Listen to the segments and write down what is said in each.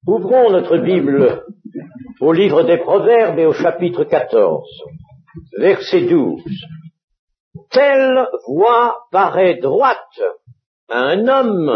Ouvrons notre Bible au livre des Proverbes et au chapitre 14, verset 12. Telle voie paraît droite à un homme,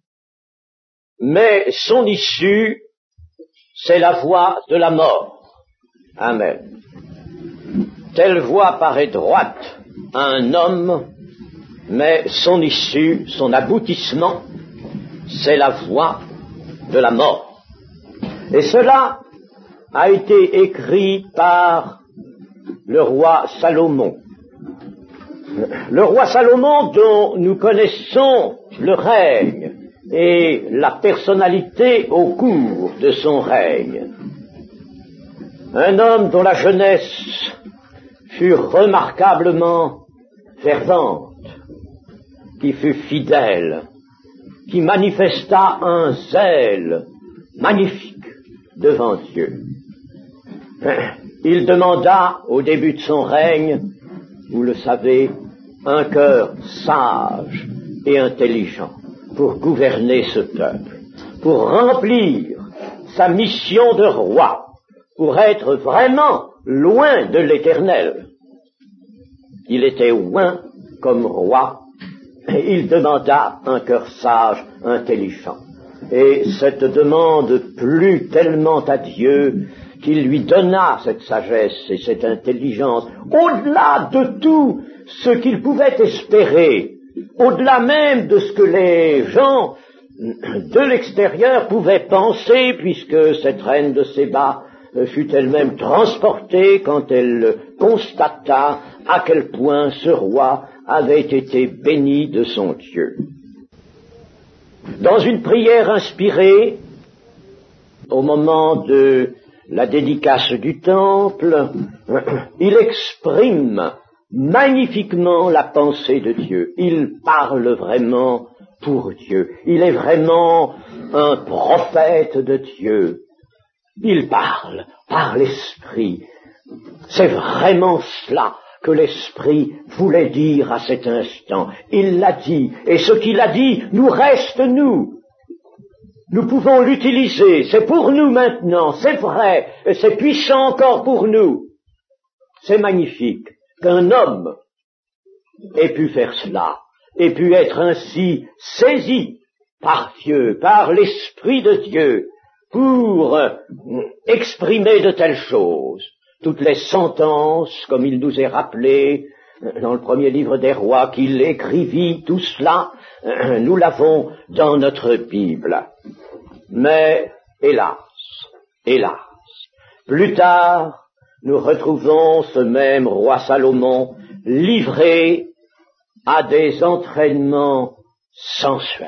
mais son issue, c'est la voie de la mort. Amen. Telle voie paraît droite à un homme, mais son issue, son aboutissement, c'est la voie de la mort. Et cela a été écrit par le roi Salomon. Le roi Salomon dont nous connaissons le règne et la personnalité au cours de son règne. Un homme dont la jeunesse fut remarquablement fervente, qui fut fidèle, qui manifesta un zèle magnifique devant Dieu. Il demanda au début de son règne, vous le savez, un cœur sage et intelligent pour gouverner ce peuple, pour remplir sa mission de roi, pour être vraiment loin de l'Éternel. Il était loin comme roi et il demanda un cœur sage, intelligent. Et cette demande plut tellement à Dieu qu'il lui donna cette sagesse et cette intelligence, au-delà de tout ce qu'il pouvait espérer, au-delà même de ce que les gens de l'extérieur pouvaient penser, puisque cette reine de Séba fut elle-même transportée quand elle constata à quel point ce roi avait été béni de son Dieu. Dans une prière inspirée, au moment de la dédicace du temple, il exprime magnifiquement la pensée de Dieu. Il parle vraiment pour Dieu. Il est vraiment un prophète de Dieu. Il parle par l'Esprit. C'est vraiment cela que l'Esprit voulait dire à cet instant. Il l'a dit, et ce qu'il a dit nous reste, nous. Nous pouvons l'utiliser, c'est pour nous maintenant, c'est vrai, et c'est puissant encore pour nous. C'est magnifique qu'un homme ait pu faire cela, ait pu être ainsi saisi par Dieu, par l'Esprit de Dieu, pour exprimer de telles choses. Toutes les sentences, comme il nous est rappelé dans le premier livre des rois, qu'il écrivit, tout cela, nous l'avons dans notre Bible. Mais, hélas, plus tard, nous retrouvons ce même roi Salomon livré à des entraînements sensuels.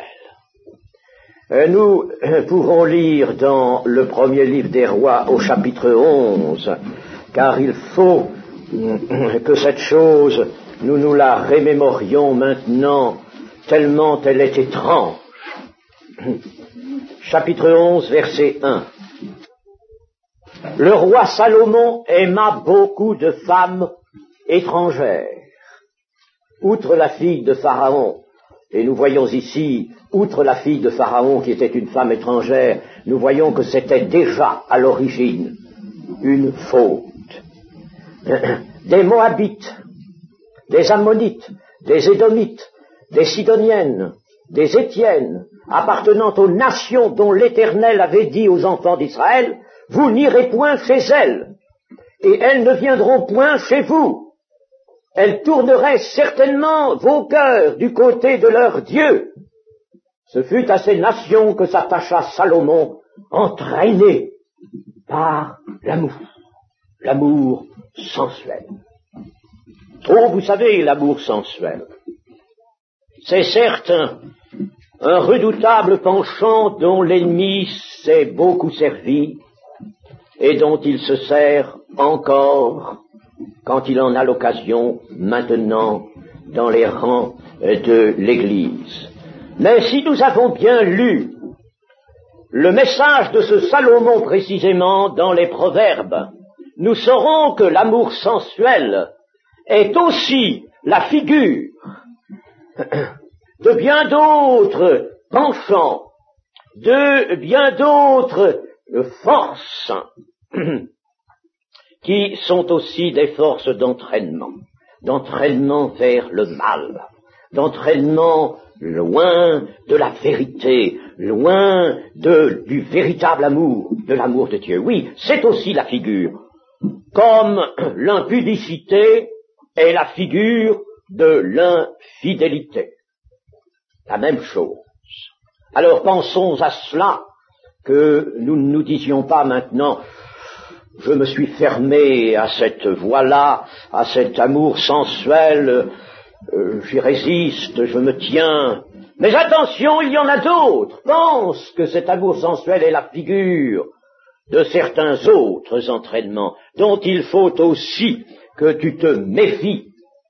Nous pourrons lire dans le premier livre des rois au chapitre 11, car il faut que cette chose, nous la remémorions maintenant, tellement elle est étrange. Chapitre 11, verset 1. Le roi Salomon aima beaucoup de femmes étrangères, outre la fille de Pharaon. Et nous voyons ici, outre la fille de Pharaon qui était une femme étrangère, nous voyons que c'était déjà à l'origine une faute. Des Moabites, des Ammonites, des Édomites, des Sidoniennes, des Étiennes, appartenant aux nations dont l'Éternel avait dit aux enfants d'Israël, vous n'irez point chez elles, et elles ne viendront point chez vous. Elles tourneraient certainement vos cœurs du côté de leur Dieu. Ce fut à ces nations que s'attacha Salomon, entraîné par l'amour sensuel. Oh, vous savez, l'amour sensuel, c'est certes un redoutable penchant dont l'ennemi s'est beaucoup servi et dont il se sert encore quand il en a l'occasion maintenant dans les rangs de l'Église. Mais si nous avons bien lu le message de ce Salomon précisément dans les Proverbes, nous saurons que l'amour sensuel est aussi la figure de bien d'autres penchants de bien d'autres forces qui sont aussi des forces d'entraînement vers le mal, d'entraînement loin de la vérité, loin du véritable amour, de l'amour de Dieu. Oui, c'est aussi la figure, comme l'impudicité est la figure de l'infidélité. La même chose. Alors pensons à cela, que nous ne nous disions pas maintenant, je me suis fermé à cette voie-là, à cet amour sensuel, j'y résiste, je me tiens. Mais attention, il y en a d'autres. Pense que cet amour sensuel est la figure de certains autres entraînements, dont il faut aussi que tu te méfies.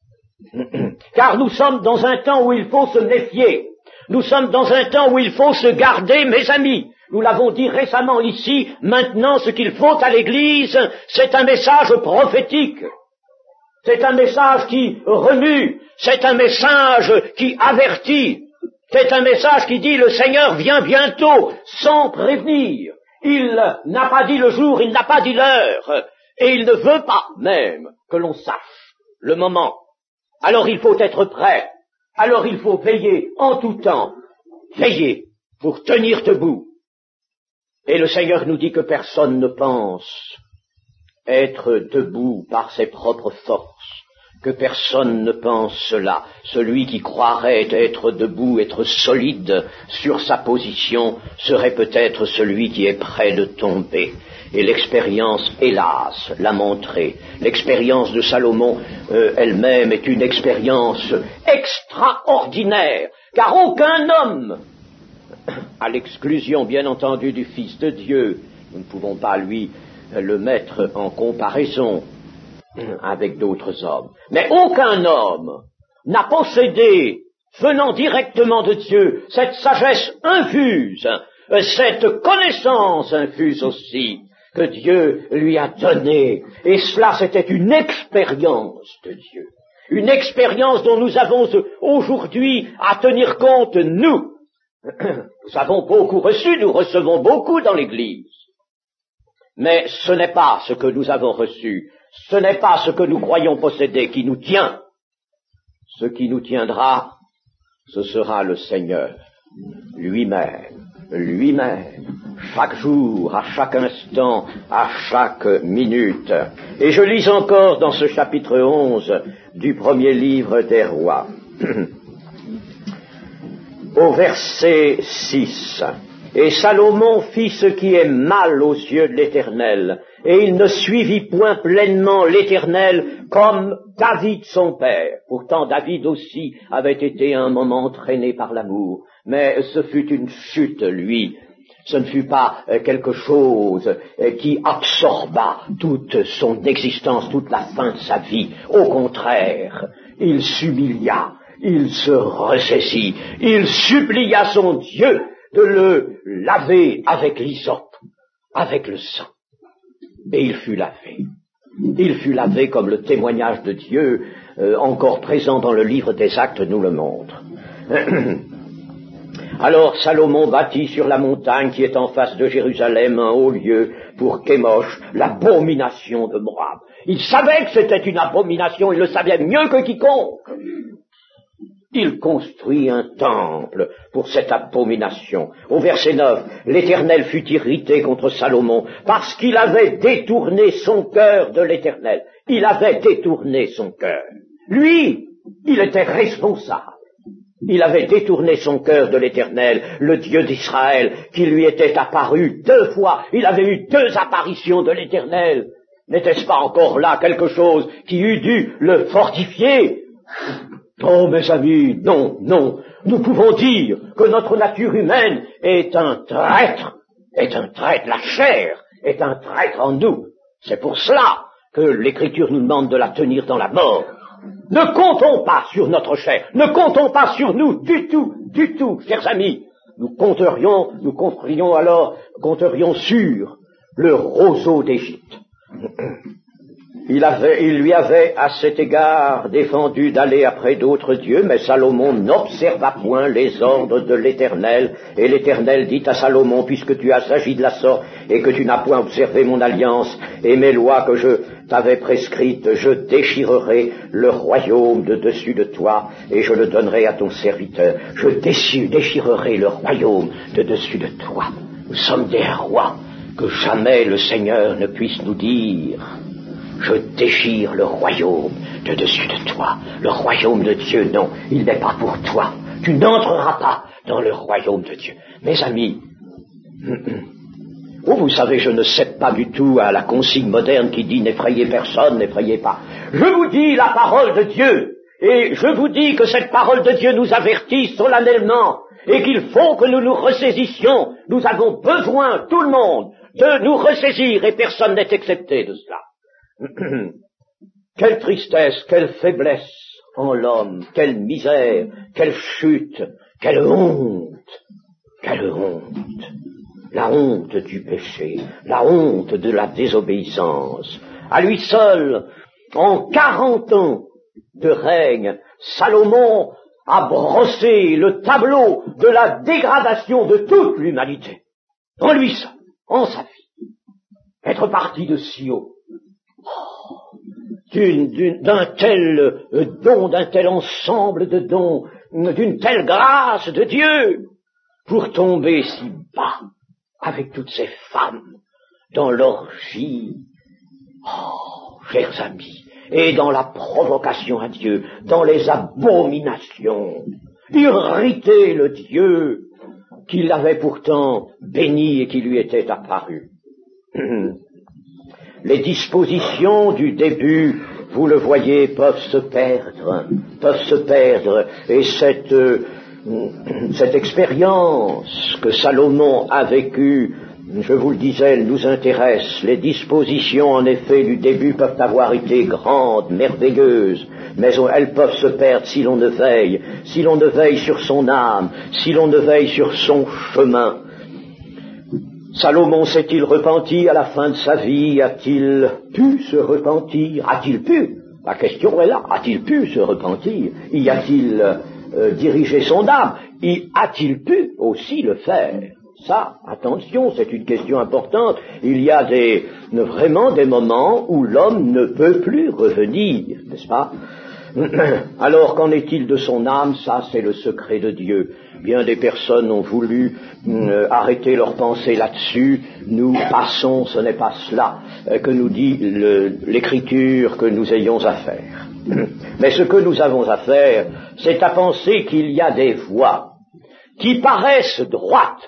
Car nous sommes dans un temps où il faut se méfier. Nous sommes dans un temps où il faut se garder, mes amis. Nous l'avons dit récemment ici, maintenant ce qu'il faut à l'Église, c'est un message prophétique. C'est un message qui remue, c'est un message qui avertit, c'est un message qui dit le Seigneur vient bientôt, sans prévenir. Il n'a pas dit le jour, il n'a pas dit l'heure, et il ne veut pas même que l'on sache le moment. Alors il faut être prêt, alors il faut veiller en tout temps, veiller pour tenir debout. Et le Seigneur nous dit que personne ne pense être debout par ses propres forces, que personne ne pense cela. Celui qui croirait être debout, être solide sur sa position, serait peut-être celui qui est près de tomber. Et l'expérience, hélas, l'a montré. L'expérience de Salomon elle-même est une expérience extraordinaire, car aucun homme, à l'exclusion bien entendu du Fils de Dieu, nous ne pouvons pas lui le mettre en comparaison avec d'autres hommes, mais aucun homme n'a possédé, venant directement de Dieu, cette sagesse infuse, cette connaissance infuse aussi, que Dieu lui a donnée. Et cela, c'était une expérience de Dieu, une expérience dont nous avons aujourd'hui à tenir compte, nous. Nous avons beaucoup reçu, nous recevons beaucoup dans l'Église. Mais ce n'est pas ce que nous avons reçu, ce n'est pas ce que nous croyons posséder qui nous tient. Ce qui nous tiendra, ce sera le Seigneur lui-même, chaque jour, à chaque instant, à chaque minute. Et je lis encore dans ce chapitre 11 du premier livre des Rois, au verset 6. Et Salomon fit ce qui est mal aux yeux de l'Éternel, et il ne suivit point pleinement l'Éternel comme David son père. Pourtant David aussi avait été un moment entraîné par l'amour, mais ce fut une chute, lui. Ce ne fut pas quelque chose qui absorba toute son existence, toute la fin de sa vie. Au contraire, il s'humilia, il se ressaisit, il supplia son Dieu de le laver avec l'hysope, avec le sang. Et il fut lavé. Il fut lavé comme le témoignage de Dieu, encore présent dans le livre des Actes, nous le montre. Alors Salomon bâtit sur la montagne qui est en face de Jérusalem un haut lieu pour Kémosh, l'abomination de Moab. Il savait que c'était une abomination, il le savait mieux que quiconque. Il construit un temple pour cette abomination. Au verset 9, l'Éternel fut irrité contre Salomon parce qu'il avait détourné son cœur de l'Éternel. Il avait détourné son cœur. Lui, il était responsable. Il avait détourné son cœur de l'Éternel, le Dieu d'Israël, qui lui était apparu 2 fois. Il avait eu 2 apparitions de l'Éternel. N'était-ce pas encore là quelque chose qui eût dû le fortifier? Oh, mes amis, non, non, nous pouvons dire que notre nature humaine est un traître, la chair est un traître en nous. C'est pour cela que l'Écriture nous demande de la tenir dans la mort. Ne comptons pas sur notre chair, ne comptons pas sur nous du tout, chers amis. Nous compterions sur le roseau d'Égypte. Il lui avait à cet égard défendu d'aller après d'autres dieux, mais Salomon n'observa point les ordres de l'Éternel, et l'Éternel dit à Salomon, puisque tu as agi de la sorte, et que tu n'as point observé mon alliance, et mes lois que je t'avais prescrites, je déchirerai le royaume de dessus de toi, et je le donnerai à ton serviteur. Je déchirerai le royaume de dessus de toi. Nous sommes des rois, que jamais le Seigneur ne puisse nous dire, je déchire le royaume de dessus de toi. Le royaume de Dieu, non, il n'est pas pour toi. Tu n'entreras pas dans le royaume de Dieu. Mes amis, vous savez, je ne cède pas du tout à la consigne moderne qui dit n'effrayez personne, n'effrayez pas. Je vous dis la parole de Dieu, et je vous dis que cette parole de Dieu nous avertit solennellement, et qu'il faut que nous nous ressaisissions. Nous avons besoin, tout le monde, de nous ressaisir, et personne n'est excepté de cela. Quelle tristesse, quelle faiblesse en l'homme, quelle misère, quelle chute, quelle honte, la honte du péché, la honte de la désobéissance. À lui seul, en 40 ans de règne, Salomon a brossé le tableau de la dégradation de toute l'humanité. En lui seul, en sa vie. Être parti de si haut, d'un tel don, d'un tel ensemble de dons, d'une telle grâce de Dieu, pour tomber si bas avec toutes ces femmes dans l'orgie, chers amis, et dans la provocation à Dieu, dans les abominations, irriter le Dieu qui l'avait pourtant béni et qui lui était apparu. Les dispositions du début, vous le voyez, peuvent se perdre, et cette expérience que Salomon a vécue, je vous le disais, elle nous intéresse. Les dispositions, en effet, du début peuvent avoir été grandes, merveilleuses, mais elles peuvent se perdre si l'on ne veille sur son âme, si l'on ne veille sur son chemin. Salomon s'est-il repenti à la fin de sa vie? A-t-il pu se repentir? A-t-il pu? La question est là. A-t-il pu se repentir? Y a-t-il dirigé son âme? A-t-il pu aussi le faire? Ça, attention, c'est une question importante. Il y a vraiment des moments où l'homme ne peut plus revenir, n'est-ce pas? Alors, qu'en est-il de son âme? Ça, c'est le secret de Dieu. Bien des personnes ont voulu arrêter leur pensée là-dessus. Nous passons, ce n'est pas cela que nous dit l'Écriture que nous ayons à faire. Mais ce que nous avons à faire, c'est à penser qu'il y a des voies qui paraissent droites,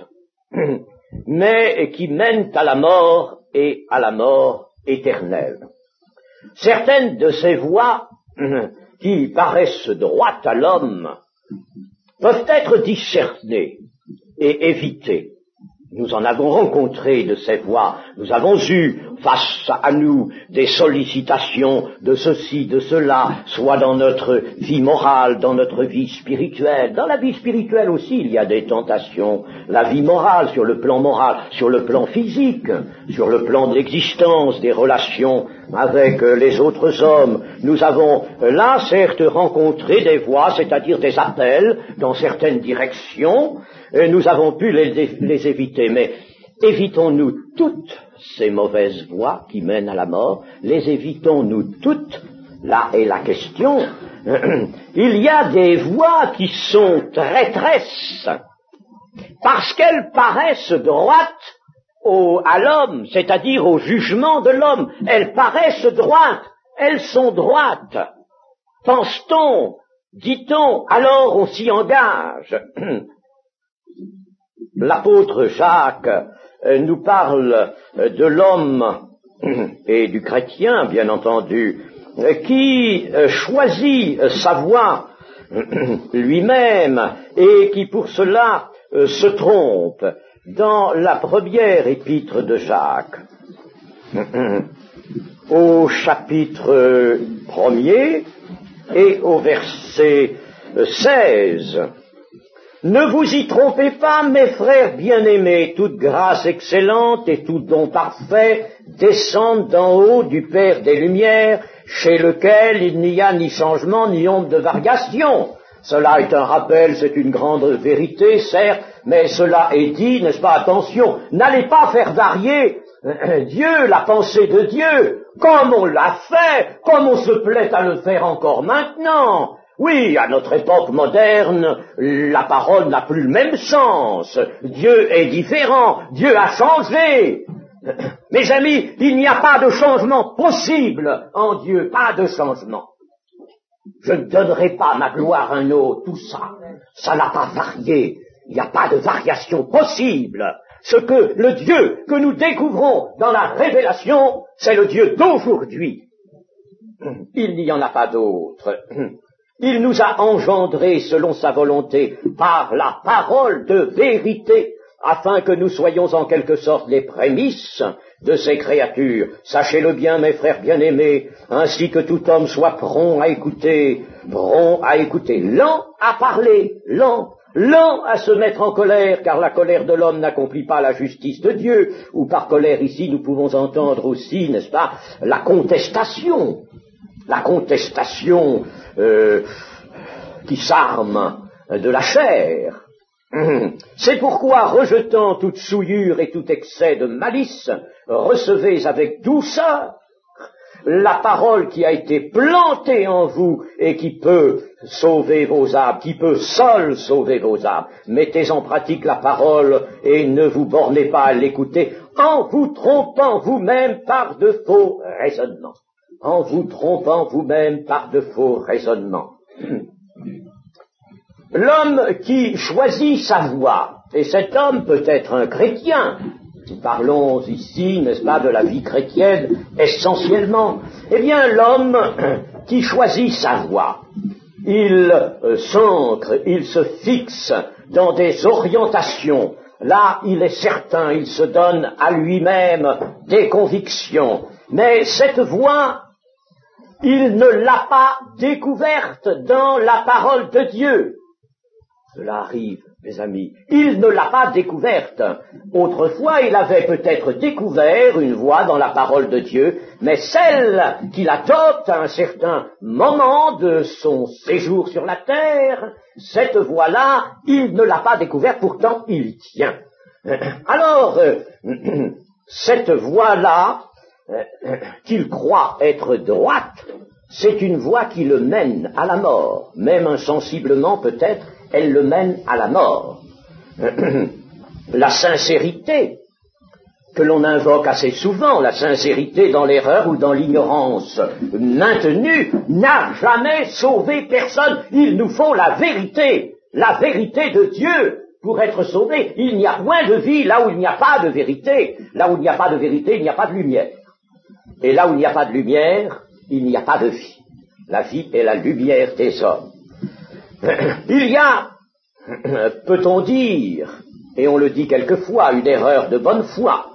mais qui mènent à la mort et à la mort éternelle. Certaines de ces voies qui paraissent droites à l'homme peuvent être discernées et évitées. Nous en avons rencontré de ces voies. Nous avons eu face à nous des sollicitations de ceci, de cela, soit dans notre vie morale, dans notre vie spirituelle. Dans la vie spirituelle aussi, il y a des tentations. La vie morale, sur le plan moral, sur le plan physique, sur le plan de l'existence, des relations avec les autres hommes. Nous avons là, certes, rencontré des voies, c'est-à-dire des appels dans certaines directions. Nous avons pu les éviter, mais évitons-nous toutes ces mauvaises voies qui mènent à la mort? Les évitons-nous toutes? Là est la question. Il y a des voies qui sont traîtresses, parce qu'elles paraissent droites à l'homme, c'est-à-dire au jugement de l'homme. Elles paraissent droites, elles sont droites. Pense-t-on, dit-on, alors on s'y engage. L'apôtre Jacques nous parle de l'homme et du chrétien, bien entendu, qui choisit sa voie lui-même et qui pour cela se trompe. Dans la première épître de Jacques, au chapitre 1er et au verset 16, ne vous y trompez pas, mes frères bien-aimés, toute grâce excellente et tout don parfait descendent d'en haut du Père des Lumières, chez lequel il n'y a ni changement ni ombre de variation. Cela est un rappel, c'est une grande vérité, certes, mais cela est dit, n'est-ce pas, attention, n'allez pas faire varier Dieu, la pensée de Dieu, comme on l'a fait, comme on se plaît à le faire encore maintenant. Oui, à notre époque moderne, la parole n'a plus le même sens. Dieu est différent, Dieu a changé. Mes amis, il n'y a pas de changement possible en Dieu, pas de changement. Je ne donnerai pas ma gloire à un autre, tout ça. Ça n'a pas varié. Il n'y a pas de variation possible. Ce que le Dieu que nous découvrons dans la révélation, c'est le Dieu d'aujourd'hui. Il n'y en a pas d'autre. Il nous a engendrés selon sa volonté par la parole de vérité, afin que nous soyons en quelque sorte les prémices de ces créatures. Sachez-le bien, mes frères bien-aimés, ainsi que tout homme soit prompt à écouter, lent à parler, lent à se mettre en colère, car la colère de l'homme n'accomplit pas la justice de Dieu, ou par colère ici nous pouvons entendre aussi, n'est-ce pas, la contestation qui s'arme de la chair. C'est pourquoi, rejetant toute souillure et tout excès de malice, recevez avec douceur la parole qui a été plantée en vous et qui peut sauver vos âmes, qui peut seule sauver vos âmes. Mettez en pratique la parole et ne vous bornez pas à l'écouter en vous trompant vous-même par de faux raisonnements. En vous trompant vous-même par de faux raisonnements. L'homme qui choisit sa voie, et cet homme peut être un chrétien, nous parlons ici, n'est-ce pas, de la vie chrétienne essentiellement, eh bien l'homme qui choisit sa voie, il s'ancre, il se fixe dans des orientations. Là, il est certain, il se donne à lui-même des convictions, mais cette voie, il ne l'a pas découverte dans la parole de Dieu. Cela arrive, mes amis. Il ne l'a pas découverte. Autrefois, il avait peut-être découvert une voie dans la parole de Dieu, mais celle qu'il adopte à un certain moment de son séjour sur la terre, cette voie-là, il ne l'a pas découverte, pourtant il y tient. Alors, cette voie-là, qu'il croit être droite, c'est une voie qui le mène à la mort, même insensiblement peut-être, elle le mène à la mort. La sincérité que l'on invoque assez souvent, la sincérité dans l'erreur ou dans l'ignorance maintenue, n'a jamais sauvé personne. Il nous faut la vérité de Dieu pour être sauvé. Il n'y a point de vie là où il n'y a pas de vérité. Là où il n'y a pas de vérité, il n'y a pas de lumière. Et là où il n'y a pas de lumière, il n'y a pas de vie. La vie est la lumière des hommes. Il y a, peut-on dire, et on le dit quelquefois, une erreur de bonne foi.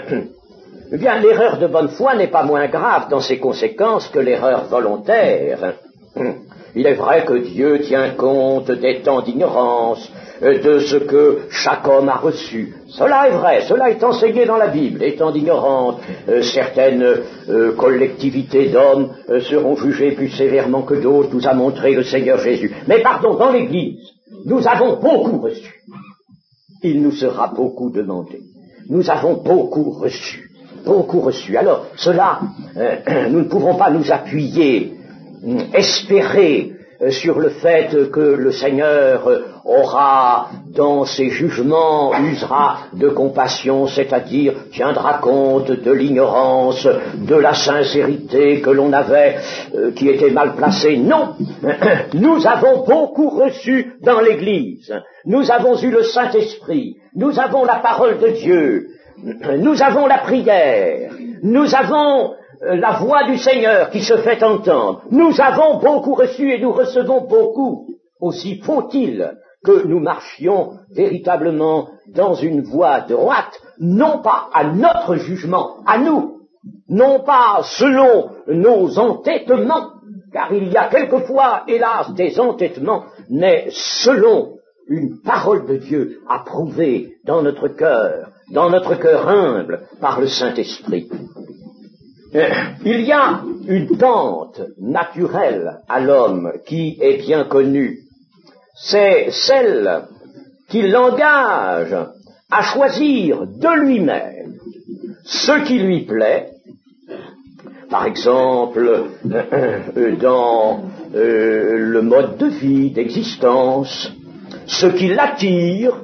Eh bien, l'erreur de bonne foi n'est pas moins grave dans ses conséquences que l'erreur volontaire. Il est vrai que Dieu tient compte des temps d'ignorance, de ce que chaque homme a reçu. Cela est vrai, cela est enseigné dans la Bible. Les temps d'ignorance, certaines collectivités d'hommes seront jugées plus sévèrement que d'autres, nous a montré le Seigneur Jésus. Mais pardon, dans l'Église, nous avons beaucoup reçu. Il nous sera beaucoup demandé. Nous avons beaucoup reçu. Alors, cela, nous ne pouvons pas nous appuyer, espérer sur le fait que le Seigneur aura, dans ses jugements, usera de compassion, c'est-à-dire tiendra compte de l'ignorance, de la sincérité que l'on avait, qui était mal placée. Non, nous avons beaucoup reçu dans l'Église. Nous avons eu le Saint-Esprit, nous avons la parole de Dieu, nous avons la prière, nous avons la voix du Seigneur qui se fait entendre. Nous avons beaucoup reçu et nous recevons beaucoup. Aussi faut-il que nous marchions véritablement dans une voie droite, non pas à notre jugement, à nous, non pas selon nos entêtements, car il y a quelquefois, hélas, des entêtements, mais selon une parole de Dieu approuvée dans notre cœur humble par le Saint-Esprit. Il y a une pente naturelle à l'homme qui est bien connue. C'est celle qui l'engage à choisir de lui-même ce qui lui plaît. Par exemple, dans le mode de vie, d'existence, ce qui l'attire,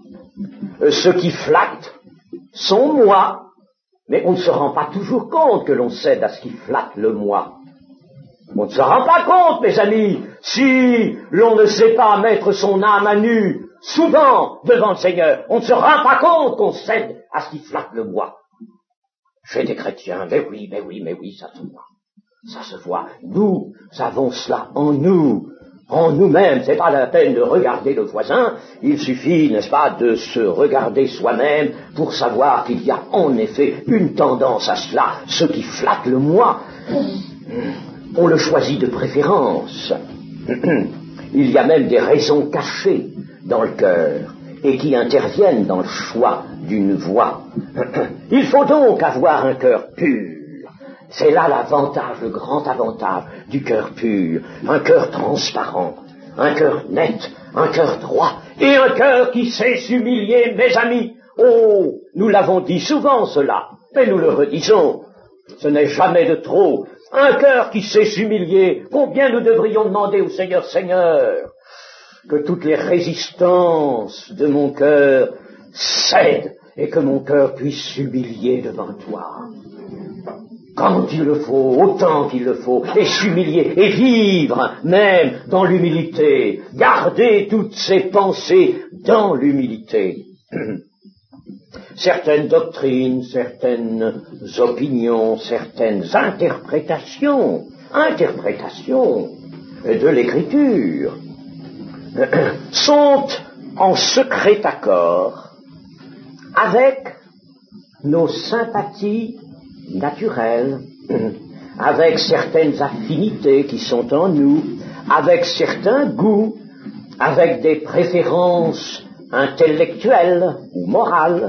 ce qui flatte son moi. Mais on ne se rend pas toujours compte que l'on cède à ce qui flatte le moi. On ne se rend pas compte, mes amis, si l'on ne sait pas mettre son âme à nu, souvent devant le Seigneur, on ne se rend pas compte qu'on cède à ce qui flatte le moi. Chez des chrétiens, mais oui, ça se voit. Ça se voit. Nous avons cela en nous. En nous-mêmes, c'est pas la peine de regarder le voisin, il suffit, n'est-ce pas, de se regarder soi-même pour savoir qu'il y a en effet une tendance à cela, ce qui flatte le moi. On le choisit de préférence. Il y a même des raisons cachées dans le cœur et qui interviennent dans le choix d'une voie. Il faut donc avoir un cœur pur. C'est là l'avantage, le grand avantage du cœur pur, un cœur transparent, un cœur net, un cœur droit, et un cœur qui sait s'humilier, mes amis. Oh, nous l'avons dit souvent cela, mais nous le redisons, ce n'est jamais de trop. Un cœur qui sait s'humilier, combien nous devrions demander au Seigneur, Seigneur, que toutes les résistances de mon cœur cèdent et que mon cœur puisse s'humilier devant toi. Quand il le faut, autant qu'il le faut, et s'humilier, et vivre même dans l'humilité, garder toutes ses pensées dans l'humilité. Certaines doctrines, certaines opinions, certaines interprétations de l'Écriture sont en secret accord avec nos sympathies naturelles, avec certaines affinités qui sont en nous, avec certains goûts, avec des préférences intellectuelles ou morales.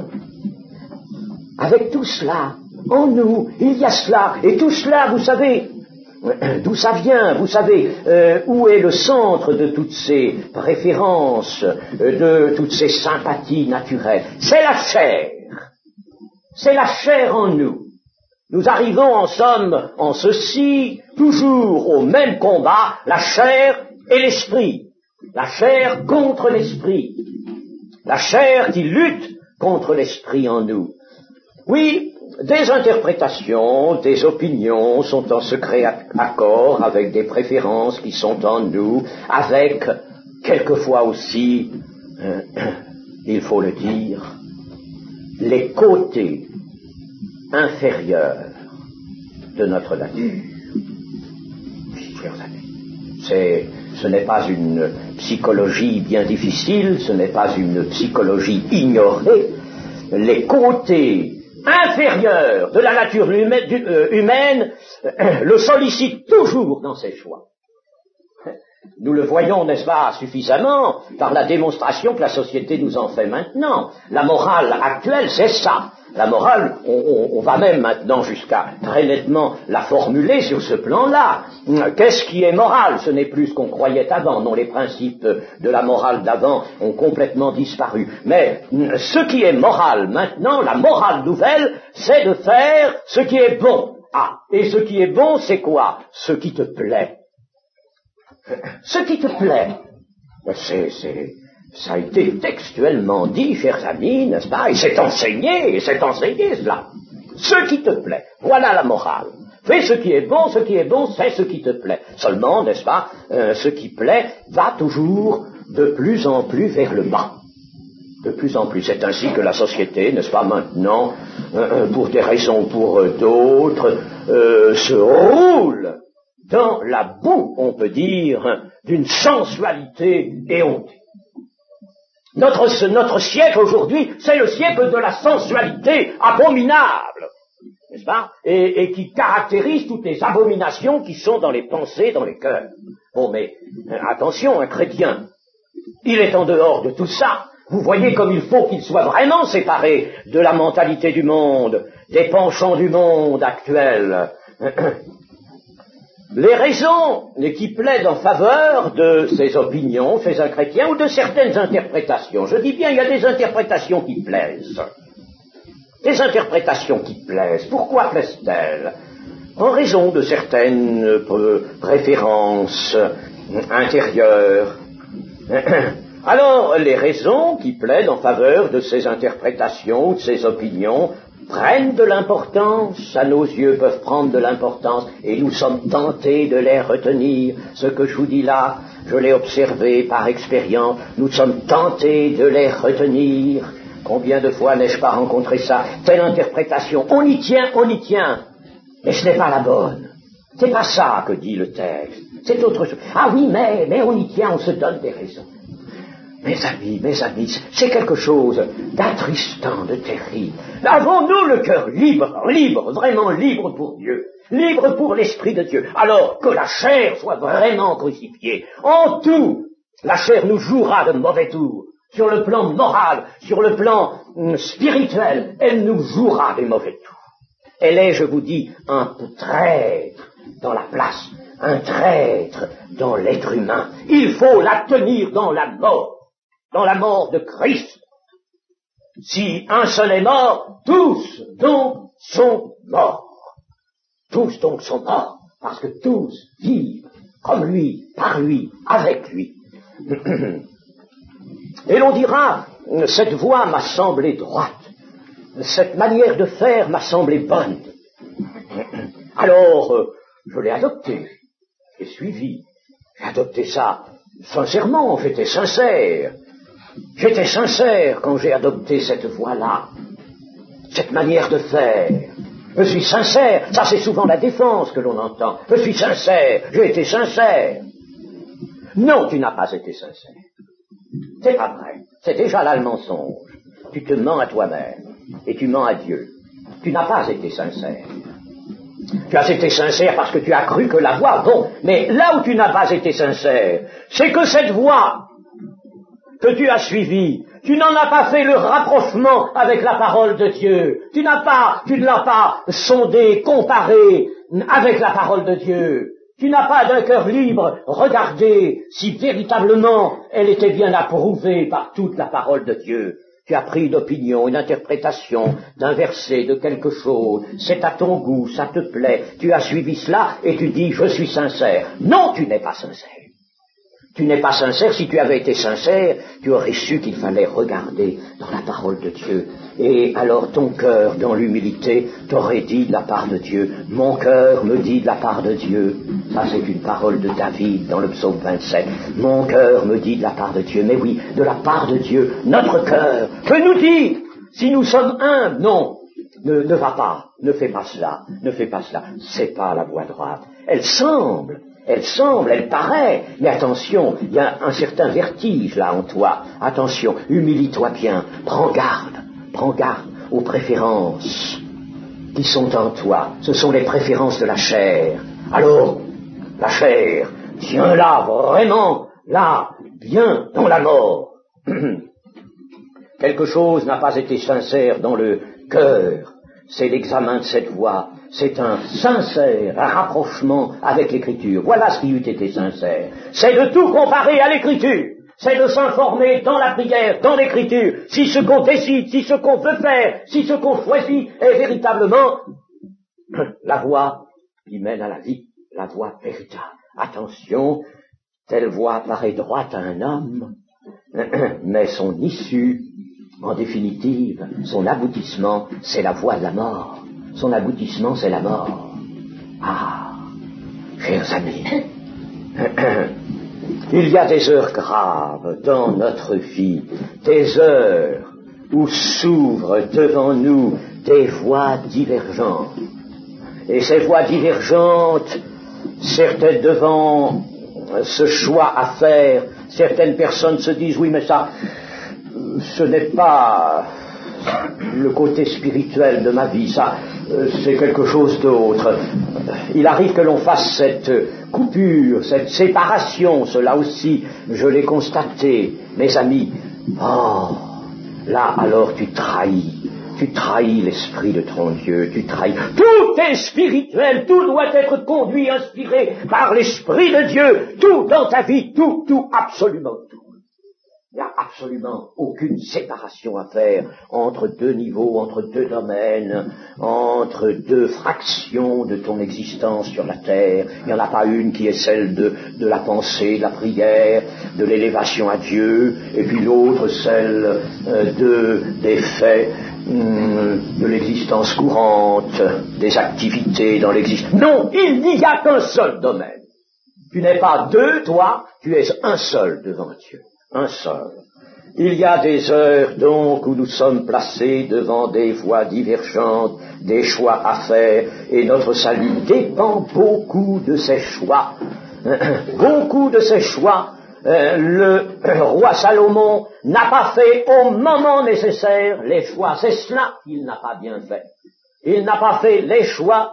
Avec tout cela, en nous, il y a cela, et tout cela, vous savez, d'où ça vient, vous savez, où est le centre de toutes ces préférences, de toutes ces sympathies naturelles? C'est la chair. C'est la chair en nous. Nous arrivons en somme, en ceci, toujours au même combat, la chair et l'esprit. La chair contre l'esprit. La chair qui lutte contre l'esprit en nous. Oui, des interprétations, des opinions sont en secret accord avec des préférences qui sont en nous, avec, quelquefois aussi, il faut le dire, les côtés inférieurs de notre nature. Chers amis, ce n'est pas une psychologie bien difficile, ce n'est pas une psychologie ignorée. Les côtés inférieurs de la nature humaine le sollicitent toujours dans ses choix. Nous le voyons, n'est-ce pas, suffisamment par la démonstration que la société nous en fait maintenant. La morale actuelle, c'est ça. La morale, on va même maintenant jusqu'à très nettement la formuler sur ce plan-là. Qu'est-ce qui est moral? Ce n'est plus ce qu'on croyait avant. Non, les principes de la morale d'avant ont complètement disparu. Mais ce qui est moral maintenant, la morale nouvelle, c'est de faire ce qui est bon. Ah, et ce qui est bon, c'est quoi? Ce qui te plaît. Ce qui te plaît. Ça a été textuellement dit, chers amis, n'est-ce pas? Et c'est enseigné cela. Ce qui te plaît, voilà la morale. Fais ce qui est bon, c'est ce qui te plaît. Seulement, n'est-ce pas, ce qui plaît va toujours de plus en plus vers le bas. De plus en plus. C'est ainsi que la société, n'est-ce pas, maintenant, pour des raisons ou pour d'autres, se roule dans la boue, on peut dire, d'une sensualité éhontée. Notre siècle aujourd'hui, c'est le siècle de la sensualité abominable, n'est-ce pas, et qui caractérise toutes les abominations qui sont dans les pensées, dans les cœurs. Bon, mais attention, un chrétien, il est en dehors de tout ça. Vous voyez comme il faut qu'il soit vraiment séparé de la mentalité du monde des penchants du monde actuel. Les raisons qui plaident en faveur de ces opinions chez un chrétien ou de certaines interprétations. Je dis bien, il y a des interprétations qui plaisent. Des interprétations qui plaisent. Pourquoi plaisent-elles? En raison de certaines préférences intérieures. Alors, les raisons qui plaident en faveur de ces interprétations ou de ces opinions prennent de l'importance, à nos yeux peuvent prendre de l'importance, et nous sommes tentés de les retenir. Ce que je vous dis là, je l'ai observé par expérience, nous sommes tentés de les retenir. Combien de fois n'ai-je pas rencontré ça? Telle interprétation, on y tient, mais ce n'est pas la bonne. C'est pas ça que dit le texte, c'est autre chose. Ah oui, mais on y tient, on se donne des raisons. Mes amis, c'est quelque chose d'attristant, de terrible. Avons-nous le cœur libre, vraiment libre pour Dieu, libre pour l'Esprit de Dieu, alors que la chair soit vraiment crucifiée? En tout, la chair nous jouera de mauvais tours. Sur le plan moral, sur le plan spirituel, elle nous jouera des mauvais tours. Elle est, je vous dis, un traître dans la place, un traître dans l'être humain. Il faut la tenir dans la mort de Christ. Si un seul est mort, tous donc sont morts. Tous donc sont morts, parce que tous vivent comme lui, par lui, avec lui. Et l'on dira, cette voie m'a semblé droite, cette manière de faire m'a semblé bonne. Alors, je l'ai adoptée, j'ai suivi, j'ai adopté ça sincèrement, j'étais sincère quand j'ai adopté cette voie-là, cette manière de faire. Je suis sincère, ça c'est souvent la défense que l'on entend. Je suis sincère, j'ai été sincère. Non, tu n'as pas été sincère. C'est pas vrai. C'est déjà là le mensonge. Tu te mens à toi-même et tu mens à Dieu. Tu n'as pas été sincère. Tu as été sincère parce que tu as cru que la voie, bon, mais là où tu n'as pas été sincère, c'est que cette voie que tu as suivie, tu n'en as pas fait le rapprochement avec la parole de Dieu. Tu ne l'as pas sondé, comparé avec la parole de Dieu. Tu n'as pas d'un cœur libre regardé si véritablement elle était bien approuvée par toute la parole de Dieu. Tu as pris une opinion, une interprétation d'un verset, de quelque chose, c'est à ton goût, ça te plaît, tu as suivi cela et tu dis je suis sincère. Non, tu n'es pas sincère. Tu n'es pas sincère. Si tu avais été sincère, tu aurais su qu'il fallait regarder dans la parole de Dieu. Et alors ton cœur, dans l'humilité, t'aurait dit de la part de Dieu, mon cœur me dit de la part de Dieu. Ça c'est une parole de David dans le psaume 27. Mon cœur me dit de la part de Dieu. Mais oui, de la part de Dieu, notre cœur peut nous dire si nous sommes humbles. Non, ne va pas, ne fais pas cela, c'est pas la voie droite. Elle semble, elle paraît, mais attention, il y a un certain vertige là en toi. Attention, humilie-toi bien, prends garde aux préférences qui sont en toi. Ce sont les préférences de la chair. Alors, la chair, tiens-la vraiment, là, bien dans la mort. Quelque chose n'a pas été sincère dans le cœur. C'est l'examen de cette voie. C'est un sincère rapprochement avec l'Écriture. Voilà ce qui eût été sincère. C'est de tout comparer à l'Écriture. C'est de s'informer dans la prière, dans l'Écriture, si ce qu'on décide, si ce qu'on veut faire, si ce qu'on choisit est véritablement la voie qui mène à la vie, la voie véritable. Attention, telle voie paraît droite à un homme, mais son issue, en définitive, son aboutissement, c'est la voie de la mort. Son aboutissement, c'est la mort. Ah, chers amis, il y a des heures graves dans notre vie, des heures où s'ouvrent devant nous des voies divergentes. Et ces voies divergentes, certaines devant ce choix à faire, certaines personnes se disent, oui, mais ça, ce n'est pas le côté spirituel de ma vie, ça, c'est quelque chose d'autre. Il arrive que l'on fasse cette coupure, cette séparation, cela aussi, je l'ai constaté, mes amis. Oh, là, alors tu trahis tu trahis l'esprit de ton Dieu, tu trahis. Tout est spirituel, tout doit être conduit, inspiré par l'esprit de Dieu, tout dans ta vie, tout, absolument tout. Il n'y a absolument aucune séparation à faire entre deux niveaux, entre deux domaines, entre deux fractions de ton existence sur la terre. Il n'y en a pas une qui est celle de la pensée, de la prière, de l'élévation à Dieu, et puis l'autre celle des faits de l'existence courante, des activités dans l'existence. Non, il n'y a qu'un seul domaine. Tu n'es pas deux, toi, tu es un seul devant Dieu. Un seul. Il y a des heures donc où nous sommes placés devant des voies divergentes, des choix à faire, et notre salut dépend beaucoup de ces choix. Beaucoup de ces choix. Le roi Salomon n'a pas fait au moment nécessaire les choix. C'est cela qu'il n'a pas bien fait. Il n'a pas fait les choix.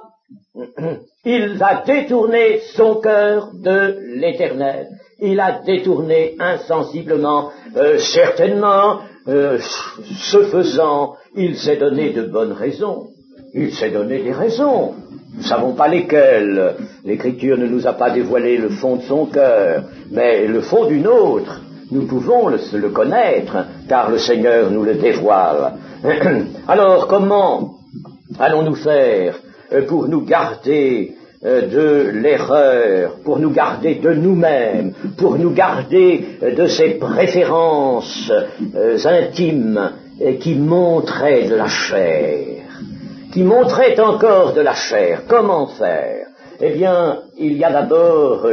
Il a détourné son cœur de l'Éternel. Il a détourné insensiblement, certainement, ce faisant, il s'est donné de bonnes raisons. Il s'est donné des raisons. Nous ne savons pas lesquelles. L'Écriture ne nous a pas dévoilé le fond de son cœur, mais le fond d'une autre. Nous pouvons le connaître, car le Seigneur nous le dévoile. Alors, comment allons-nous faire pour nous garder de l'erreur, pour nous garder de nous-mêmes, pour nous garder de ces préférences intimes qui montraient de la chair, qui montraient encore de la chair? Comment faire? Eh bien, il y a d'abord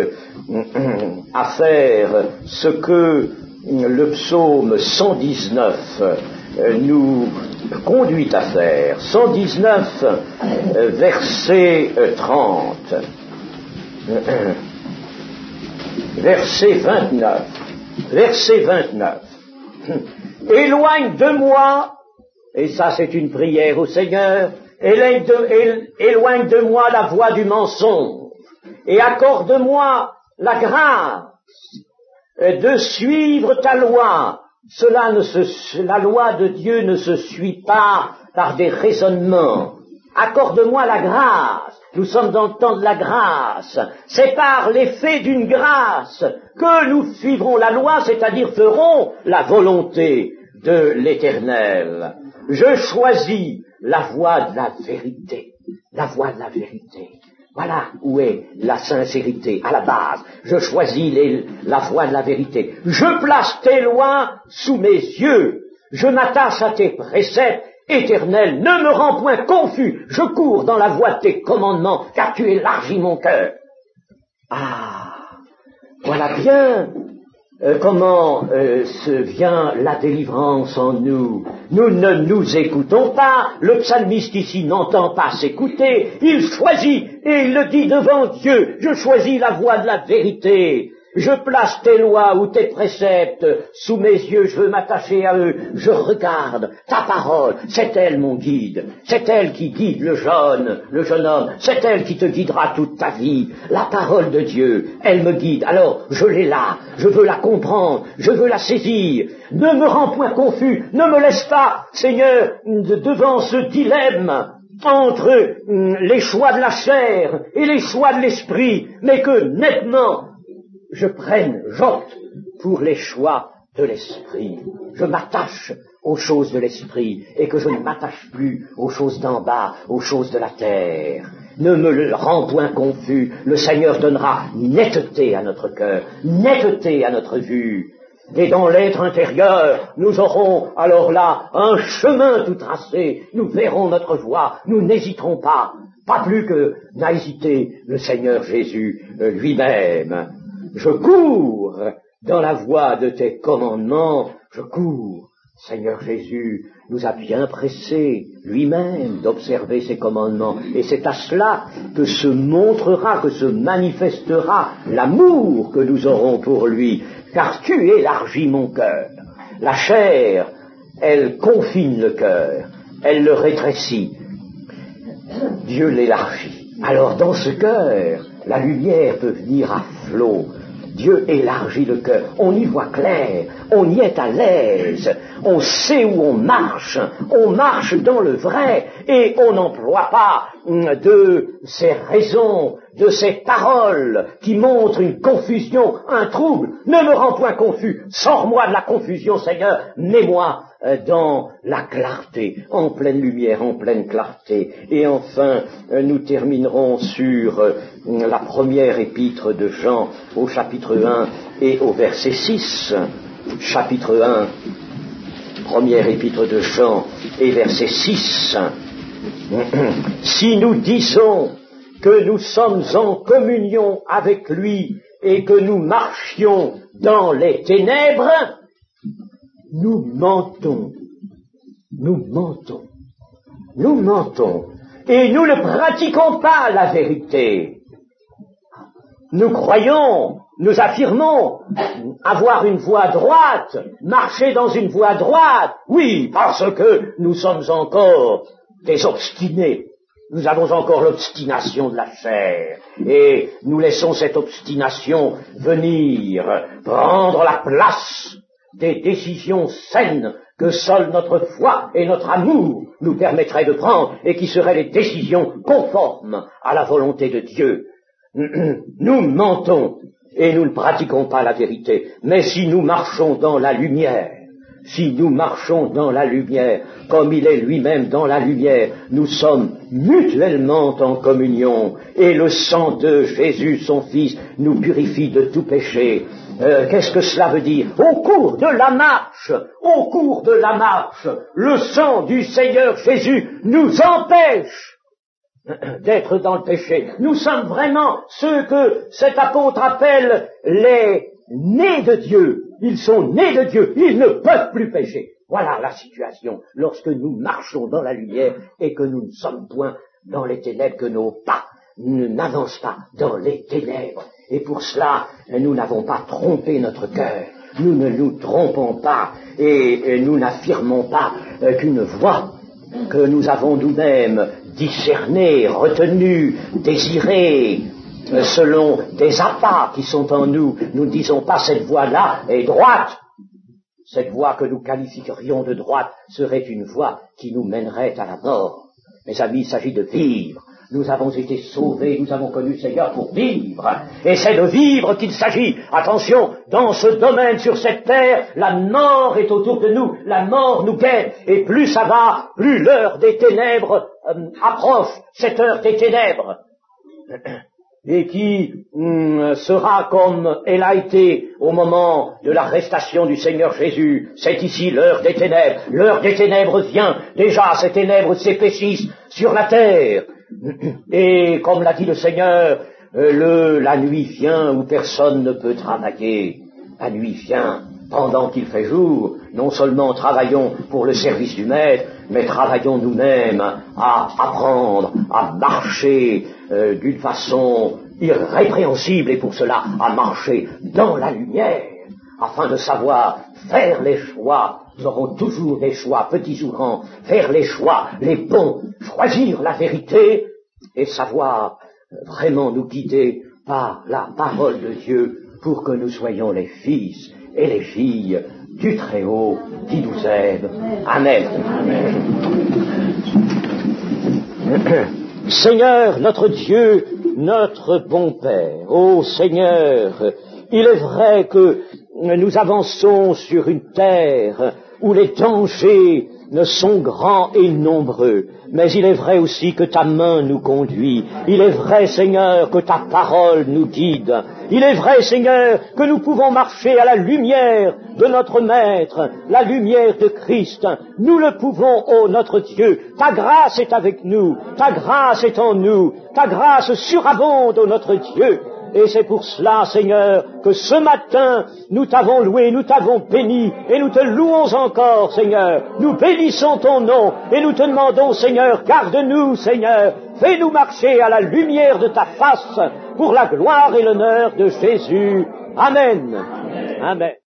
à faire ce que le psaume 119 nous conduit à faire. 119, verset 30. Verset 29. Verset 29. Éloigne de moi, et ça c'est une prière au Seigneur, éloigne de moi la voie du mensonge, et accorde-moi la grâce de suivre ta loi. La loi de Dieu ne se suit pas par des raisonnements. Accorde-moi la grâce. Nous sommes dans le temps de la grâce. C'est par l'effet d'une grâce que nous suivrons la loi, c'est-à-dire ferons la volonté de l'Éternel. Je choisis la voie de la vérité. La voie de la vérité. Voilà où est la sincérité, à la base. Je choisis la voie de la vérité. Je place tes lois sous mes yeux. Je m'attache à tes préceptes éternels. Ne me rends point confus. Je cours dans la voie de tes commandements, car tu élargis mon cœur. Ah, voilà bien comment se vient la délivrance en nous. Nous ne nous écoutons pas. Le psalmiste ici n'entend pas s'écouter. Il choisit, et il le dit devant Dieu, je choisis la voie de la vérité. Je place tes lois ou tes préceptes sous mes yeux, je veux m'attacher à eux. Je regarde ta parole, c'est elle mon guide. C'est elle qui guide le jeune homme. C'est elle qui te guidera toute ta vie. La parole de Dieu, elle me guide. Alors, je l'ai là. Je veux la comprendre. Je veux la saisir. Ne me rends point confus. Ne me laisse pas, Seigneur, devant ce dilemme entre les choix de la chair et les choix de l'esprit, mais que nettement j'opte pour les choix de l'esprit. Je m'attache aux choses de l'esprit et que je ne m'attache plus aux choses d'en bas, aux choses de la terre. Ne me rends point confus. Le Seigneur donnera netteté à notre cœur, netteté à notre vue. Et dans l'être intérieur, nous aurons alors là un chemin tout tracé. Nous verrons notre voie, nous n'hésiterons pas. Pas plus que n'a hésité le Seigneur Jésus lui-même. Je cours dans la voie de tes commandements, je cours. Seigneur Jésus nous a bien pressés lui-même d'observer ses commandements, et c'est à cela que se montrera, que se manifestera l'amour que nous aurons pour lui, car tu élargis mon cœur. La chair, elle confine le cœur, elle le rétrécit. Dieu l'élargit. Alors dans ce cœur, la lumière peut venir à flot. Dieu élargit le cœur. On y voit clair, on y est à l'aise, on sait où on marche dans le vrai, et on n'emploie pas de ces raisons, de ces paroles qui montrent une confusion, un trouble. Ne me rends point confus, sors-moi de la confusion, Seigneur, mets-moi dans la clarté, en pleine lumière, en pleine clarté. Et enfin, nous terminerons sur la première épître de Jean au chapitre 1 et au verset 6. Chapitre 1, première épître de Jean et verset 6. Si nous disons que nous sommes en communion avec lui et que nous marchions dans les ténèbres, nous mentons, et nous ne pratiquons pas la vérité. Nous croyons, nous affirmons avoir une voie droite, marcher dans une voie droite, oui, parce que nous sommes encore des obstinés. Nous avons encore l'obstination de la chair, et nous laissons cette obstination venir prendre la place des décisions saines que seule notre foi et notre amour nous permettraient de prendre, et qui seraient les décisions conformes à la volonté de Dieu. Nous mentons, et nous ne pratiquons pas la vérité, mais si nous marchons dans la lumière, comme il est lui-même dans la lumière, nous sommes mutuellement en communion, et le sang de Jésus, son Fils, nous purifie de tout péché. Qu'est-ce que cela veut dire? Au cours de la marche, le sang du Seigneur Jésus nous empêche d'être dans le péché. Nous sommes vraiment ceux que cet apôtre appelle les nés de Dieu. Ils sont nés de Dieu, ils ne peuvent plus pécher. Voilà la situation lorsque nous marchons dans la lumière et que nous ne sommes point dans les ténèbres, que nos pas n'avancent pas dans les ténèbres. Et pour cela, nous n'avons pas trompé notre cœur. Nous ne nous trompons pas et nous n'affirmons pas qu'une voie que nous avons nous-mêmes discernée, retenue, désirée, selon des appâts qui sont en nous, nous ne disons pas cette voie-là est droite. Cette voie que nous qualifierions de droite serait une voie qui nous mènerait à la mort. Mes amis, il s'agit de vivre. Nous avons été sauvés, nous avons connu le Seigneur pour vivre. Et c'est de vivre qu'il s'agit. Attention, dans ce domaine, sur cette terre, la mort est autour de nous, la mort nous guette. Et plus ça va, plus l'heure des ténèbres approche, cette heure des ténèbres. Et qui sera comme elle a été au moment de l'arrestation du Seigneur Jésus. C'est ici l'heure des ténèbres. L'heure des ténèbres vient. Déjà, ces ténèbres s'épaississent sur la terre. Et comme l'a dit le Seigneur, la nuit vient où personne ne peut travailler. La nuit vient pendant qu'il fait jour. Non seulement travaillons pour le service du Maître, mais travaillons nous-mêmes à apprendre, à marcher d'une façon irrépréhensible, et pour cela à marcher dans la lumière, afin de savoir faire les choix. Nous aurons toujours des choix, petits ou grands, faire les choix, les bons, choisir la vérité et savoir vraiment nous guider par la parole de Dieu pour que nous soyons les fils et les filles du Très-Haut qui nous aime. Amen. Seigneur, notre Dieu, notre bon Père, ô Seigneur, il est vrai que nous avançons sur une terre où les dangers sont grands et nombreux, mais il est vrai aussi que ta main nous conduit. Il est vrai, Seigneur, que ta parole nous guide. Il est vrai, Seigneur, que nous pouvons marcher à la lumière de notre Maître, la lumière de Christ. Nous le pouvons, ô notre Dieu. Ta grâce est avec nous, ta grâce est en nous, ta grâce surabonde, ô notre Dieu. Et c'est pour cela, Seigneur, que ce matin, nous t'avons loué, nous t'avons béni, et nous te louons encore, Seigneur. Nous bénissons ton nom, et nous te demandons, Seigneur, garde-nous, Seigneur. Fais-nous marcher à la lumière de ta face, pour la gloire et l'honneur de Jésus. Amen. Amen. Amen.